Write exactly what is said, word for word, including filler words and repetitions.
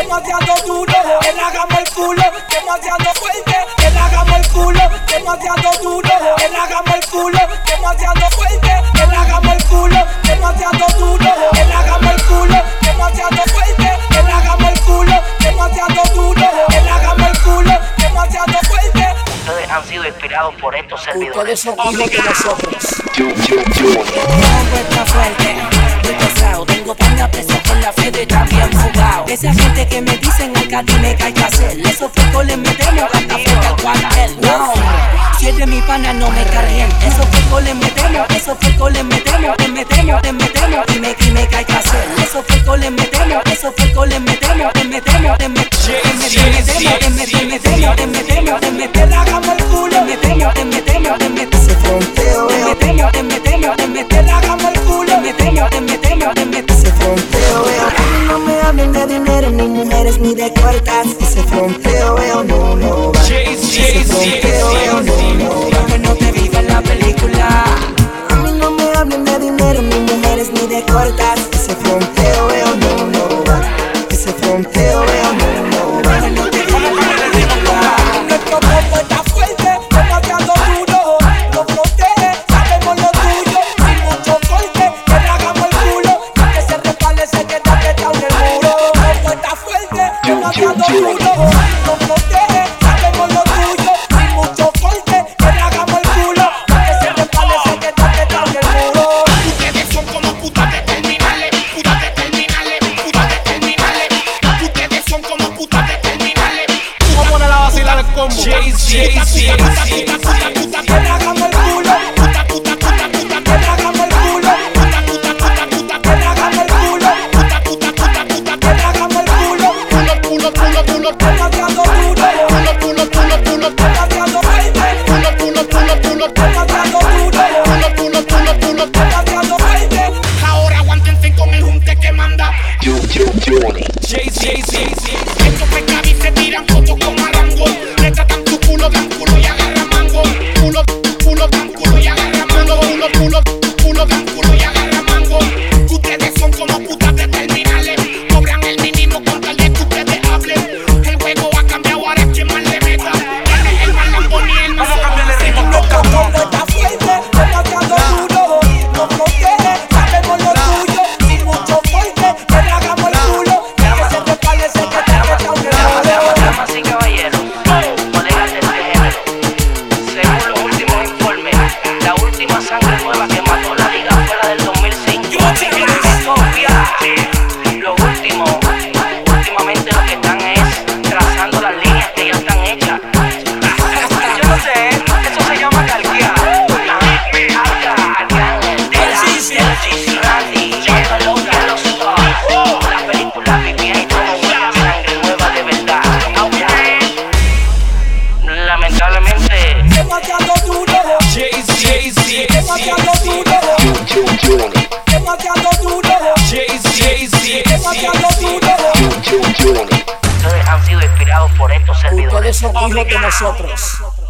demasiado duro, que le hagamos el culo, demasiado fuerte, que le hagamos el culo, demasiado duro, que le hagamos el culo, demasiado fuerte, que le hagamos el culo, demasiado duro, que le hagamos el culo, demasiado fuerte, que le hagamos el culo, demasiado duro, que le hagamos el culo, demasiado fuerte. Ustedes han sido inspirados por estos servidores. Ustedes son hijos de nosotros. Yo, yo, yo. Mi está fuerte, muy pesado. Tengo pana preso con la fe de también fugado. Esa gente que me dicen acá dime que hay que hacer. Esos focos les metemos hasta fuera al cuartel. No, si es de mi pana no me carguen. Esos focos les metemos, esos focos les metemos. Te metemos, te metemos, dime, dime que hay que hacer. Esos focos les metemos, esos focos les metemos. Te metemos, te metemos, te metemos, te metemos, te metemos, te metemos. Hagamos el culo, te metemos, te metemos, te metemos. Ese fronteo, te metemos, te metemos, te metemos. Hagamos el culo, te metemos, te metemos, te metemos. Ese fronteo, veo. A mí no me hablen de dinero, ni mujeres, ni de cuartas. Ese fronteo, veo, no, no va. Ese fronteo, veo, no, no va. Que no te viva en la película. A mí no me hablen de dinero, ni mujeres, ni de cuartas. Ese fronteo, veo, no, no va. Ese fronteo, veo, no, no va. Que no te viva en la película. Nuestro cuerpo está fuerte, demasiado duro. No frontees, sabemos lo tuyo. Sin mucho corte, que le hagamos el culo. Que se respalde, se queda apretado en el muro. Nuestro cuerpo está fuerte, demasiado duro. No frontees, sabemos lo tuyo. Sin mucho corte, que le hagamos el culo. Que se respalde, se queda apretado en el muro. Ustedes son como putas de terminales, putas de terminales, putas de terminales. Ustedes son como putas de terminales. Vamos a poner a vacilar el combo. Jay-Z, Puta, puta, puta, puta, Que le hagamos el culo. puta, puta, puta, puta, Que le hagamos el culo. puta, puta, puta, puta, Que le hagamos el culo. puta, puta, puta, puta, Que le hagamos el culo. pulo, pulo, pulo, pulo, Demasiado duro. pulo, pulo, pulo, pulo, Demasiado fuerte. pulo, pulo, pulo, pulo, Demasiado duro. pulo, pulo, pulo, pulo. Demasiado fuerte. Ahora aguántense con el junte que manda. Yo, yo, yo. Jay-Z. Estos pescadis se tiran fotos con marango. Le tratan tu culo, dan culo y agarra mango. Culo, culo, dan culo y agarra mango. Culo, culo, culo, dan culo y agarra mango. Ustedes son como putas de terminales. Cobran el mínimo con tal de que ustedes hablen. El juego ha cambiado, ahora es quien más le meta. Él es el más lambón y el más ritmo. Nuestro cuerpo está fuerte. Demasiado duro. No frontees, sabemos lo tuyo. Sin mucho fuerte, que le hagamos el culo. Que se respalde, se queda apretado en el muro. Damas y caballeros, colegas del género, según los últimos informes, la última sangre nueva que mató la liga fuera del dos mil cinco es Sofía. Lo último, últimamente lo que están es trazando las líneas que ya están hechas. Yo no sé, eso se llama calquear. La película viviendo una sangre nueva de verdad. Lamentablemente, Demasiado duro. Jay-Z. Demasiado duro. yo, yo, yo. Demasiado duro. Jay-Z. Demasiado duro. Yo, yo, yo. Ustedes han sido inspirados por estos servidores. Ustedes son hijos de nosotros.